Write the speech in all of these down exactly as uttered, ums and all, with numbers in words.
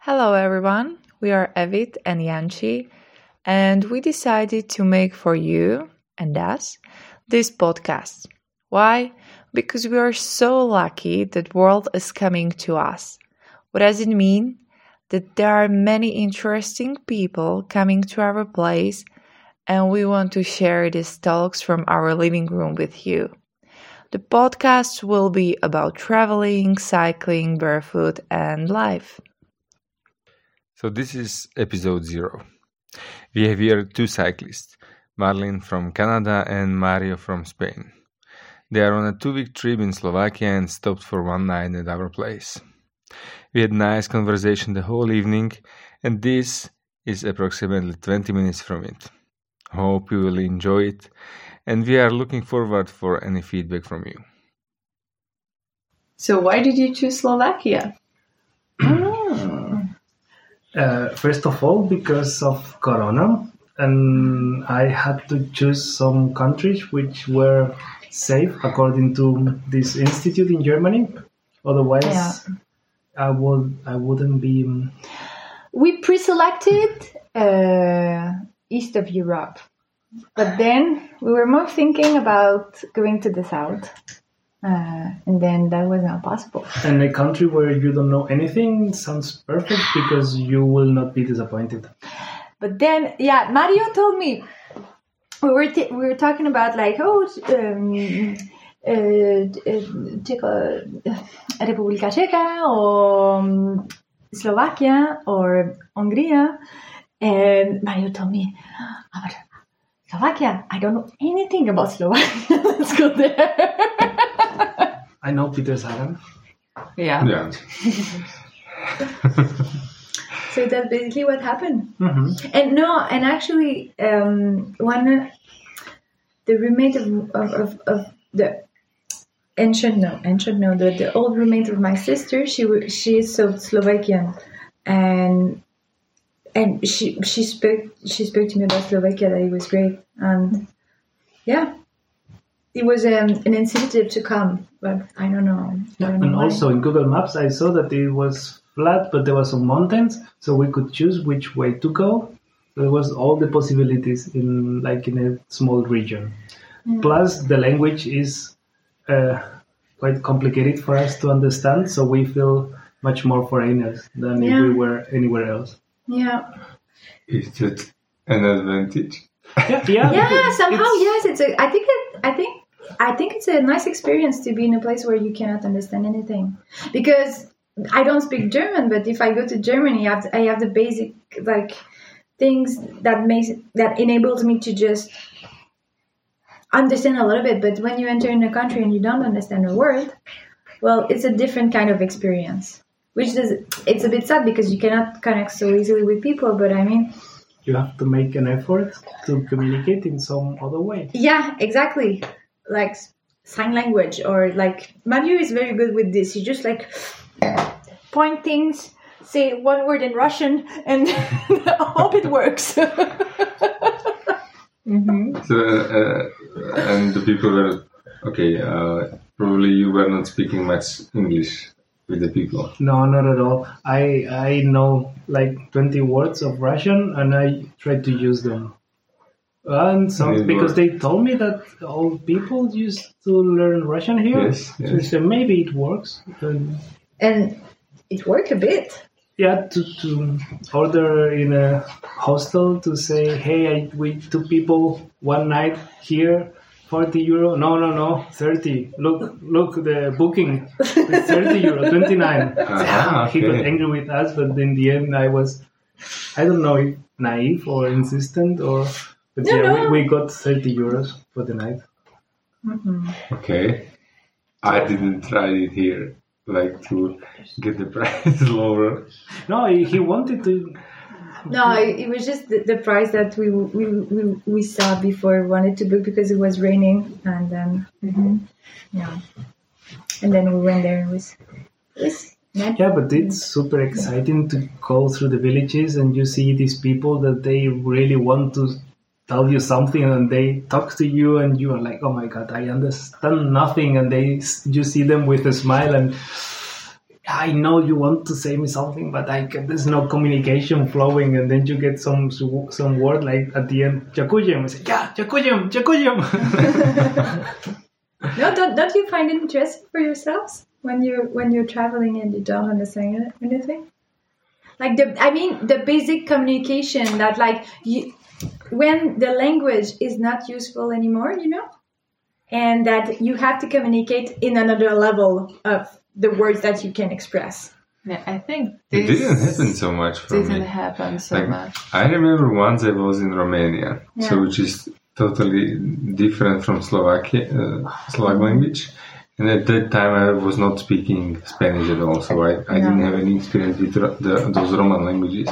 Hello, everyone. We are Evit and Yanchi, and we decided to make for you and us this podcast. Why? Because we are so lucky that world is coming to us. What does it mean? That there are many interesting people coming to our place, and we want to share these talks from our living room with you. The podcast will be about traveling, cycling, barefoot, and life. So this is episode zero. We have here two cyclists, Marlene from Canada and Mario from Spain. They are on a two-week trip in Slovakia and stopped for one night at our place. We had nice conversation the whole evening, and this is approximately twenty minutes from it. Hope you will enjoy it, and we are looking forward for any feedback from you. So why did you choose Slovakia? Uh, first of all, because of Corona, and I had to choose some countries which were safe according to this institute in Germany. Otherwise, Yeah. I would I wouldn't be. We pre-selected uh, east of Europe, but then we were more thinking about going to the south, uh, and then that was not possible. And a country where you don't know anything sounds perfect because you will not be disappointed. But then, yeah, Mario told me we were t- we were talking about like oh, um, uh, Czech- Republika Czech or um, Slovakia or Hungary, and Mario told me, oh, but Slovakia, I don't know anything about Slovakia. Let's go there. I know Peter Sagan. Yeah. Yeah. So that's basically what happened. Mm-hmm. And no, and actually, um, one the roommate of of, of, of the ancient no ancient no the, the old roommate of my sister, she wa- she is so Slovakian, and and she she spoke she spoke to me about Slovakia, that it was great, and yeah, it was um, an incentive to come, but I don't know. I don't know And why. also in Google Maps, I saw that it was flat, but there were some mountains, so we could choose which way to go. There was all the possibilities in like in a small region. Plus, the language is uh, quite complicated for us to understand, so we feel much more foreigners than if Yeah. we were anywhere else. yeah. Is that an advantage? Yeah, yeah. Yeah, because somehow it's- yes. It's a. I think it. I think. I think it's a nice experience to be in a place where you cannot understand anything, because I don't speak German. But if I go to Germany, I have, I have the basic like things that makes that enables me to just understand a little bit. But when you enter in a country and you don't understand a word, well, it's a different kind of experience. Which is it's a bit sad because you cannot connect so easily with people. But I mean. You have to make an effort to communicate in some other way. Yeah, exactly. Like sign language, or like Mario is very good with this. He just like point things, say one word in Russian, and hope it works. So, uh, and the people were, okay, uh, probably you were not speaking much English with the people. No, not at all. I I know like twenty words of Russian, and I try to use them. And some It because works. they told me that all people used to learn Russian here. Yes, So I yes. said maybe it works. And And it worked a bit. yeah, to, to order in a hostel to say, hey, I, we two people one night here, forty euro. No, no, no, thirty. Look, look, the booking is thirty euro, twenty-nine. Ah, He got okay. angry with us, but in the end, I was, I don't know if naive or insistent or, but No, yeah, no. We, we got thirty euros for the night. Okay. I didn't try it here, like to get the price lower. No, he, he wanted to. No, it, it was just the, the price that we, we we we saw before we wanted to book, because it was raining, and then yeah, and then we went there. It was it was not Yeah, but it's super exciting to go through the villages and you see these people that they really want to tell you something, and they talk to you, and you are like, oh my god, I understand nothing, and they you see them with a smile, and I know you want to say me something, but I can, there's no communication flowing, and then you get some some word like at the end, Jakujim. I say, yeah, Jakujim, Jakujim. No, don't don't you find it interesting for yourselves when you when you're traveling and you don't understand anything? Like the, I mean, the basic communication that like you, when the language is not useful anymore, you know, and that you have to communicate in another level of the words that you can express. Yeah, I think it this didn't happen so much for didn't me. happen so Like, much. I remember once I was in Romania, Yeah. so which is totally different from Slovakia, uh, Slovak language. And at that time, I was not speaking Spanish at all, so I, I didn't have any experience with the, the, those Roman languages.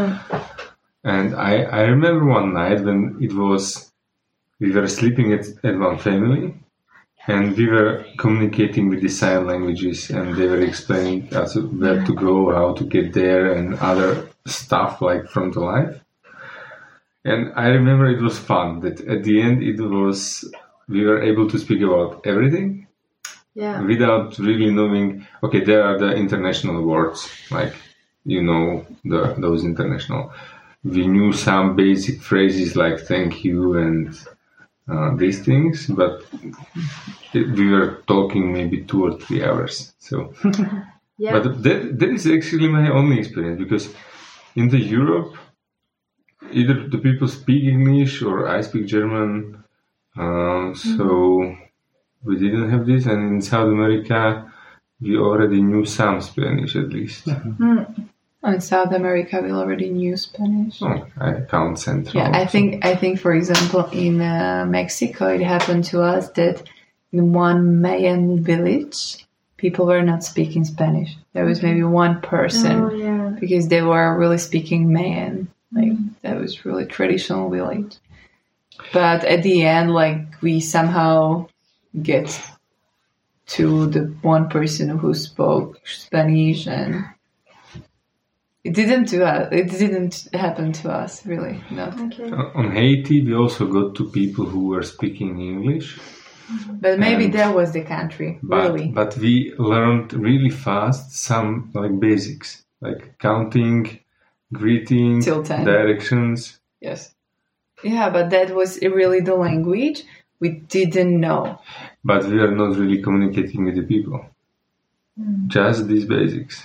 And I, I remember one night when it was, we were sleeping at, at one family, and we were communicating with the sign languages, and they were explaining us where to go, how to get there, and other stuff like from the life. And I remember it was fun that at the end it was, we were able to speak about everything. Yeah. Without really knowing, okay, there are the international words, like, you know, the those international. We knew some basic phrases like thank you and uh, these things, but it, we were talking maybe two or three hours. So, Yeah. but that, that is actually my only experience, because in the Europe, either the people speak English or I speak German, uh, so... Mm-hmm. We didn't have this, and in South America, we already knew some Spanish at least. Mm. In South America, we already knew Spanish. Oh, I count Central. Yeah, I think I think for example in uh, Mexico, it happened to us that in one Mayan village, people were not speaking Spanish. There was maybe one person Oh, yeah. because they were really speaking Mayan. Like that was really traditional village. But at the end, like we somehow get to the one person who spoke Spanish, and it didn't do us, it didn't happen to us really. Not. Okay. On Haiti, we also got to people who were speaking English. But maybe And- that was the country, But, really. but we learned really fast some like basics, like counting, greeting, Till ten. directions. Yes. Yeah, but that was really the language we didn't know. But we are not really communicating with the people. Just these basics.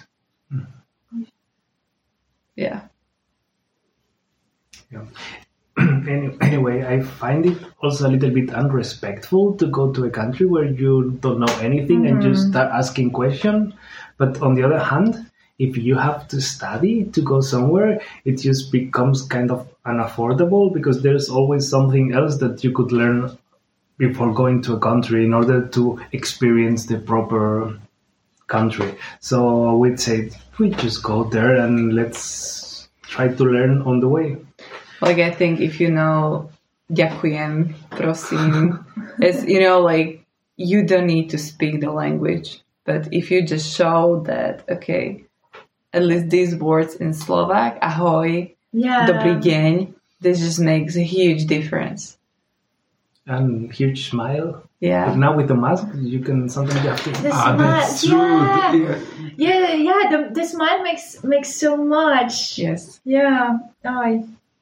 Yeah. Yeah. Any- anyway, I find it also a little bit unrespectful to go to a country where you don't know anything and you start asking questions. But on the other hand, if you have to study to go somewhere, it just becomes kind of unaffordable, because there's always something else that you could learn before going to a country in order to experience the proper country. So we'd say, we just go there and let's try to learn on the way. Like, I think if you know ďakujem, prosím, it's, you know, like, you don't need to speak the language. But if you just show that, okay, at least these words in Slovak, ahoj, Yeah. dobrý deň, this just makes a huge difference. And huge smile. Yeah. But now with the mask, you can sometimes you have to. The Ah, smile, that's true. yeah, Yeah. yeah, yeah. The, the smile makes makes so much. Yes. Yeah. Oh,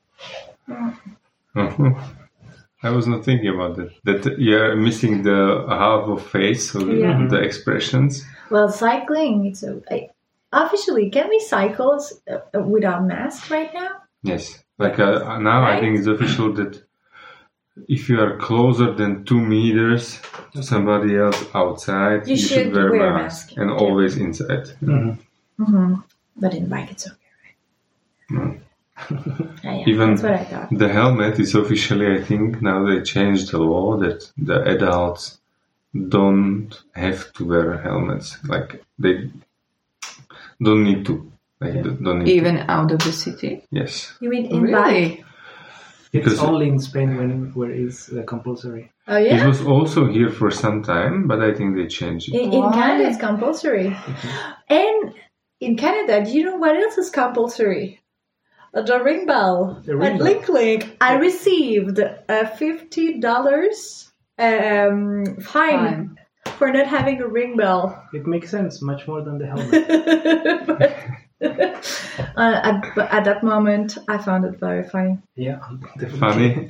Mhm. I was not thinking about that. That you're missing the half of face, so the- Yeah. the expressions. well, cycling. It's a, I, officially. Can we cycle uh, without mask right now? Yes. Like uh, now, I Right? think it's official that if you are closer than two meters to somebody else outside, You you, should, should wear, wear a mask, mask. and Yeah. always inside. Mhm. Mm-hmm. But in bike, it's okay, No. right? Yeah, yeah, Even that's what I thought. the helmet is officially, I think, now they changed the law that the adults don't have to wear helmets. Like they don't need to. Like Yeah. don't need Even out of the city. to. Yes. You mean in bike? Really? It's Because- only in Spain when where it's uh, compulsory. Oh It yeah. was also here for some time, but I think they changed it. In, in Why? Canada, it's compulsory. And in Canada, do you know what else is compulsory? Uh, The ring bell. The ring At bell. Link Link, I received a fifty dollars um, fine, Fine. for not having a ring bell. It makes sense much more than the helmet. but, uh, at, but at that moment, I found it very funny. Yeah, definitely. Funny.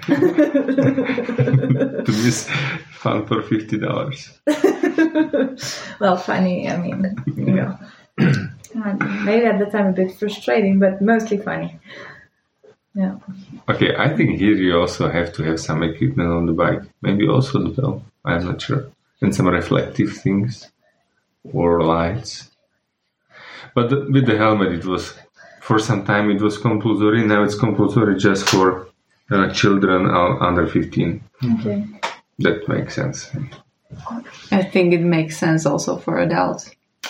To miss fun for fifty dollars. Well, funny, I mean, you know. Maybe at the time a bit frustrating, but mostly funny. Yeah. Okay, I think here you also have to have some equipment on the bike. Maybe also the bell. I'm not sure. And some reflective things or lights. But the, with the helmet, it was, for some time it was compulsory. Now it's compulsory just for uh, children uh, under fifteen. Okay. That makes sense. I think it makes sense also for adults.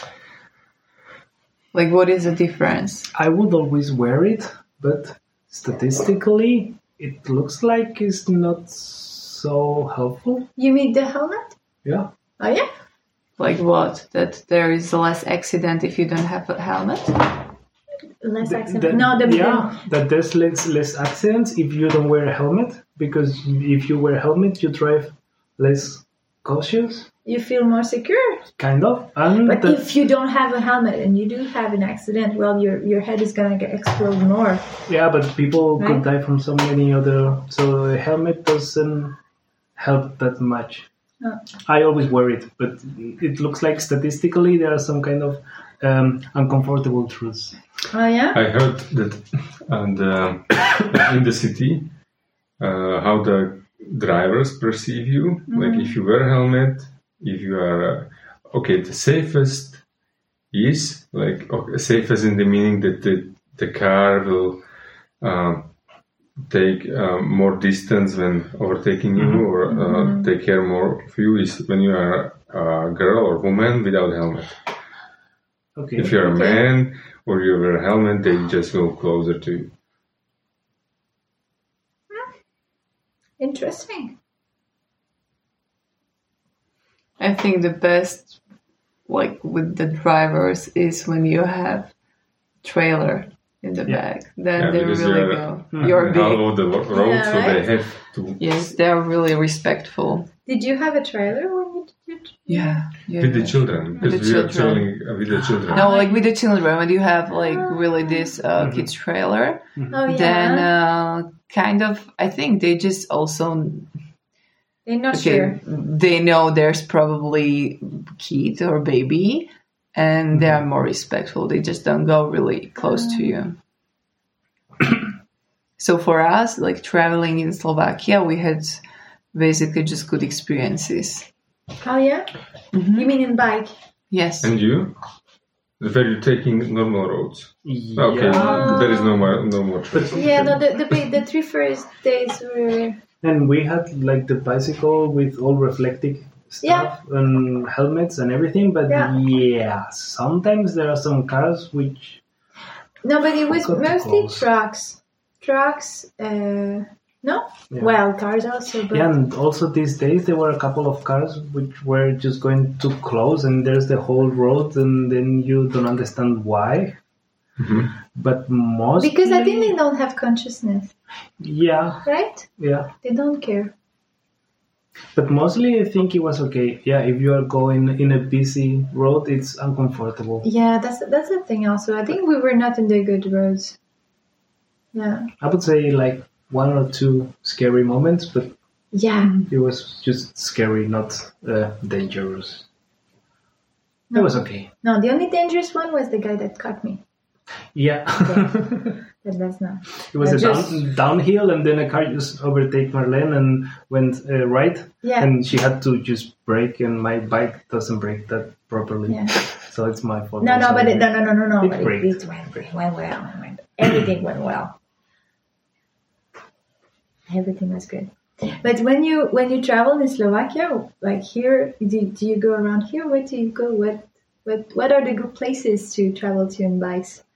Like, what is the difference? I would always wear it, but statistically, it looks like it's not so helpful. You mean the helmet? Yeah. Oh, yeah? Like what? That there is less accident if you don't have a helmet? Less Th- accident. that- No, the yeah, that there's less, less accidents if you don't wear a helmet, because if you wear a helmet, you drive less cautious, you feel more secure. kind of. And But that, if you don't have a helmet and you do have an accident, well, your your head is gonna get explode more. yeah, but people Right? could die from so many other. So a helmet doesn't help that much. Oh. I always wear it, but it looks like statistically there are some kind of um, uncomfortable truths. Oh, yeah? I heard that and uh, in the city, uh, how the drivers perceive you. Mm-hmm. Like if you wear a helmet, if you are uh, okay, the safest is like okay, safest in the meaning that the the car will uh, take uh, more distance when overtaking you, Mhm. or uh, Mm-hmm. take care more of you is when you are a girl or woman without helmet. Okay. If you're a Okay. man or you wear a helmet, they just go closer to you. Interesting. I think the best, like with the drivers, is when you have trailer in the Yeah. back. Then Yeah, they because really you're- go. Mhm. You're Out big. of the lo- road, Yeah, so they right? have to. Yes, they're really respectful. Did you have a trailer when you did? Yeah. yeah. With the children, because the we are children. traveling uh, with the children. No, like with the children, when you have like really this uh, kids trailer, Oh, yeah. then uh, kind of, I think they just also They're not okay, sure. they know there's probably kid or baby, and they are more respectful. They just don't go really close to you. So for us, like traveling in Slovakia, we had basically just good experiences. Oh, yeah? Mhm. You mean in bike? Yes. And you? Were you taking normal roads? Yeah. Okay, there is no more, no more choice. Yeah, no, the, the, the three first days were... And we had like the bicycle with all reflective stuff and helmets and everything, but Yeah. yeah. sometimes there are some cars which No, but it was Got too mostly close. trucks. Trucks, uh... No? Yeah. Well, cars also, but... yeah, and also these days there were a couple of cars which were just going too close, and there's the whole road, and then you don't understand why. Mhm. But mostly, Because I think they don't have consciousness, yeah, right? yeah. They don't care. But mostly I think it was okay. Yeah, if you are going in a busy road, it's uncomfortable. Yeah, that's that's the thing also. I think we were not in the good roads. Yeah. I would say like one or two scary moments, but Yeah. it was just scary, not uh, dangerous. No. It was okay. No, the only dangerous one was the guy that caught me. Yeah. But that's not. It was I a just- down, downhill, and then a car just overtake Marlene and went uh, right, Yeah. and she had to just brake, and my bike doesn't brake that properly, Yeah. so it's my fault. No, no, also. but it, no, no, no, no, no. It But it, braked. it went, it went well. It went, everything went well. Everything was good. But when you when you travel in Slovakia, like here, do, do you go around here? Where do you go? What what what are the good places to travel to in bikes?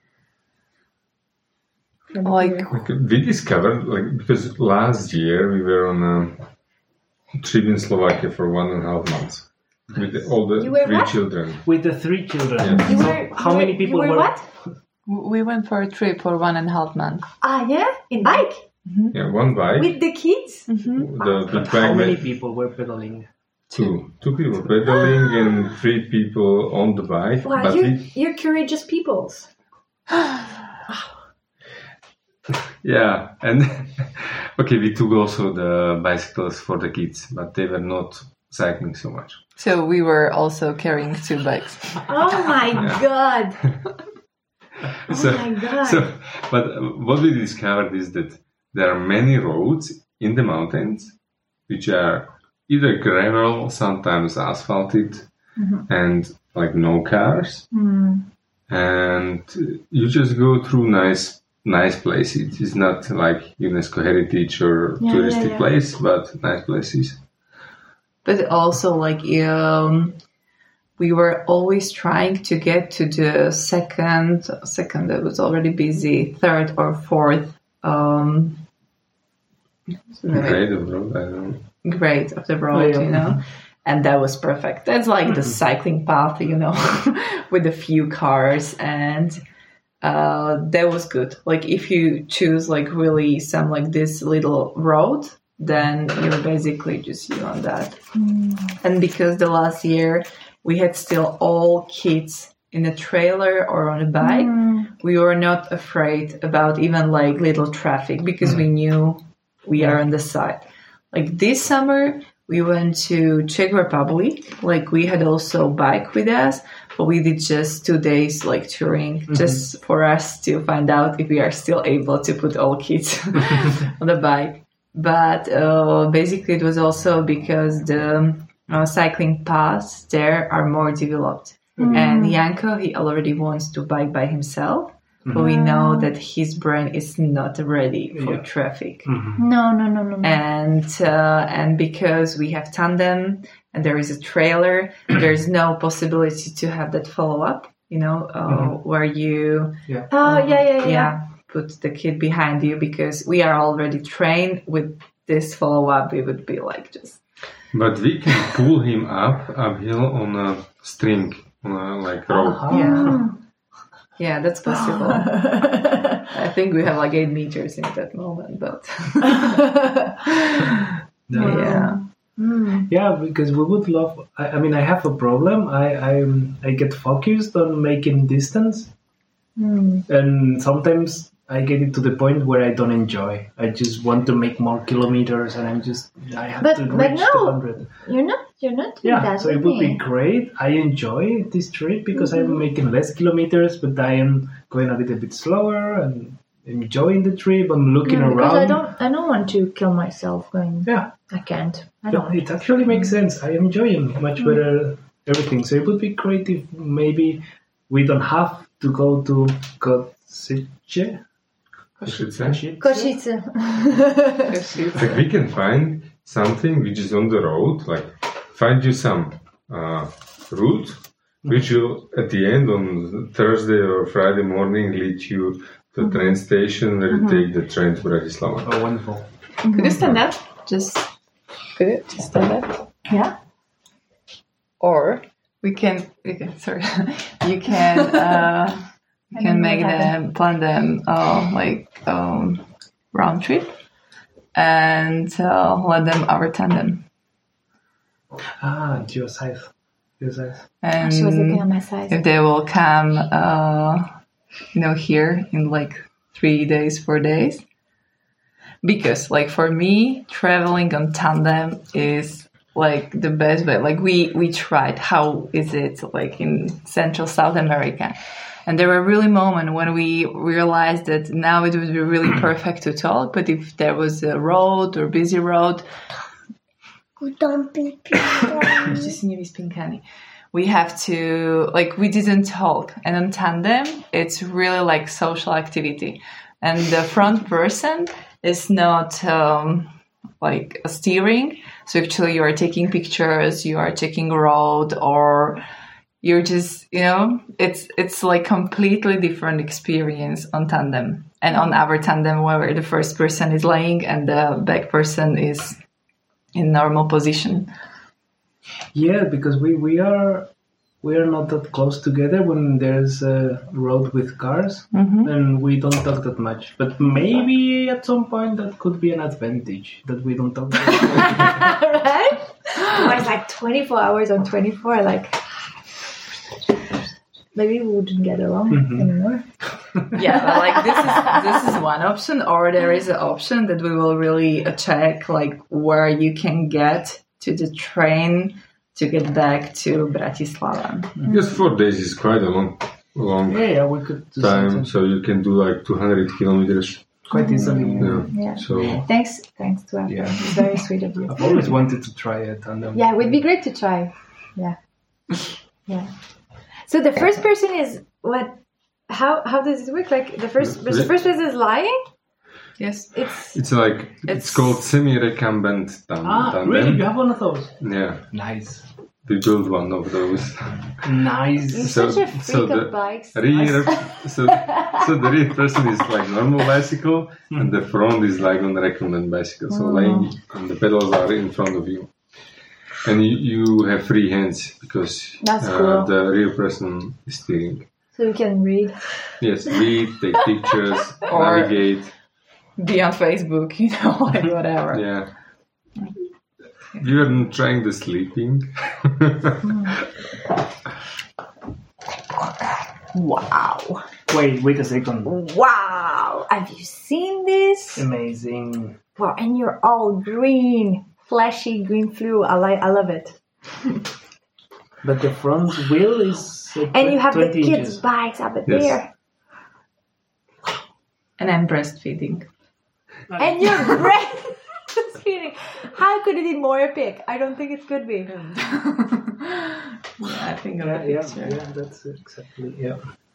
From Like- here? Like, we discovered, like, because last year we were on a trip in Slovakia for one and a half months with all the You were three what? children. With the three children. Yeah. You So were how you many were- people you were? were? What? We went for a trip for one and a half month. Ah, yeah, in bike Yeah, one bike. with the kids. Mm-hmm. The big How bike. many ma- people were pedaling? Two. Two people pedaling and three people on the bike. Wow, but you're, we, you're courageous peoples. yeah, and okay, we took also the bicycles for the kids, but they were not cycling so much. So we were also carrying two bikes. Oh my Yeah. god! Oh so, my god! so, but what we discovered is that there are many roads in the mountains which are either gravel, sometimes asphalted, Mhm. and like no cars. Mm. And you just go through nice nice places. It's not like UNESCO heritage or Yeah, touristy yeah, yeah. place, but nice places. But also, like, um, we were always trying to get to the second, second that was already busy, third or fourth um, Grade of road, I don't know. grade of the road, Oh, yeah. you know, and that was perfect. That's like the cycling path, you know, with a few cars, and uh, that was good. Like, if you choose like really some like this little road, then you're basically just you on that. And because the last year we had still all kids in a trailer or on a bike, we were not afraid about even like little traffic because we knew we are on the side. Like this summer, we went to Czech Republic. Like we had also bike with us, but we did just two days like touring, just for us to find out if we are still able to put all kids on the bike. But uh, basically, it was also because the uh, cycling paths there are more developed. And Janko, he already wants to bike by himself, but we know that his brain is not ready for Yeah. traffic. No, no, no, no, no. And uh, and because we have tandem and there is a trailer, there's no possibility to have that follow up. You know, uh, where you Yeah. Oh, yeah, yeah, yeah. yeah put the kid behind you, because we are already trained with this follow up. We would be like just But we can pull him up uphill on a string, on a like rope. yeah yeah that's possible. I think we have like eight meters in that moment, but No. yeah. Mm. Yeah, because we would love. I, I mean, I have a problem. I I I get focused on making distance, Mm. and sometimes I get it to the point where I don't enjoy. I just want to make more kilometers, and I'm just I have But- to but reach no. the hundred. You're not. You're not doing Yeah, that. so it with would be me. great. I enjoy this trip because I'm making less kilometers, but I am going a little bit slower and enjoying the trip. I'm looking Yeah, because around. I don't. I don't want to kill myself going. Yeah, I can't. I yeah, don't. it actually makes sense. I am enjoying much better everything. So it would be great if maybe we don't have to go to Košice. Košice. Košice. Like we can find something which is on the road, like find you some uh, route which will at the end on Thursday or Friday morning lead you to the train station where you take the train to Bratislava. Oh, wonderful. Could you stand up? Just could you just stand up? Yeah. Or we can, we can sorry, you can uh, you I can don't make know what them plan them uh, like um, round trip and uh, let them our tandem. Ah, your size. Your size. And She was looking at my size. if they will come, uh, you know, here in like three days, four days. Because like for me, traveling on tandem is like the best way. Like we, we tried, how is it like in Central South America? And there were really moments when we realized that now it would be really perfect to talk. But if there was a road or busy road, just nie wyspinkani. We have to, like, we didn't talk. And on tandem, it's really like social activity. And the front person is not um, like a steering. So actually you are taking pictures, you are checking road, or you're just, you know, it's it's like completely different experience on tandem. And on our tandem, where the first person is laying and the back person is in normal position. Yeah, because we, we are we are not that close together when there's a road with cars, Mm-hmm. and we don't talk that much. But maybe at some point that could be an advantage that we don't talk that much. Right? Well, it's like twenty-four hours on twenty-four. Like maybe we wouldn't get along Mhm. anymore. Yeah, but like this is this is one option, or there is an option that we will really uh, check, like where you can get to the train to get back to Bratislava. Because four days is quite a long, long Yeah, yeah, we could do time, something so you can do like two hundred kilometers. quite easily. Yeah. Yeah. So Thanks, thanks to Apple. Yeah. It's very sweet of you. I've always wanted to try it, and um, Yeah, it would be great to try. Yeah, yeah. So the first person is what? How how does it work? Like the first the first person is lying. Yes. It's it's like it's, It's- called semi-recumbent tandem. Ah, really? You have one of those? Yeah, Nice, we built one of those. you're nice. So- such a freak so the of bikes. Rear, so, so the rear person is like normal bicycle, and the front is like on the recumbent bicycle. So laying and the pedals are in front of you, and you, you have free hands because That's uh, cool. the rear person is steering. So you can read. Yes, read, take pictures, Or- navigate. Be on Facebook, you know, like whatever. Yeah. You are trying the sleeping. Wow. Wait, wait a second. Wow! Have you seen this? Amazing. Wow! And you're all green, flashy green flu. I like. I love it. But the front wheel is uh, And you have the twenty kids' inches. bikes up Yes. there. And I'm breastfeeding. And you're breastfeeding. How could it be more epic? I don't think it could be. Yeah, I think of Yeah, the yeah, picture. yeah, that's exactly, yeah.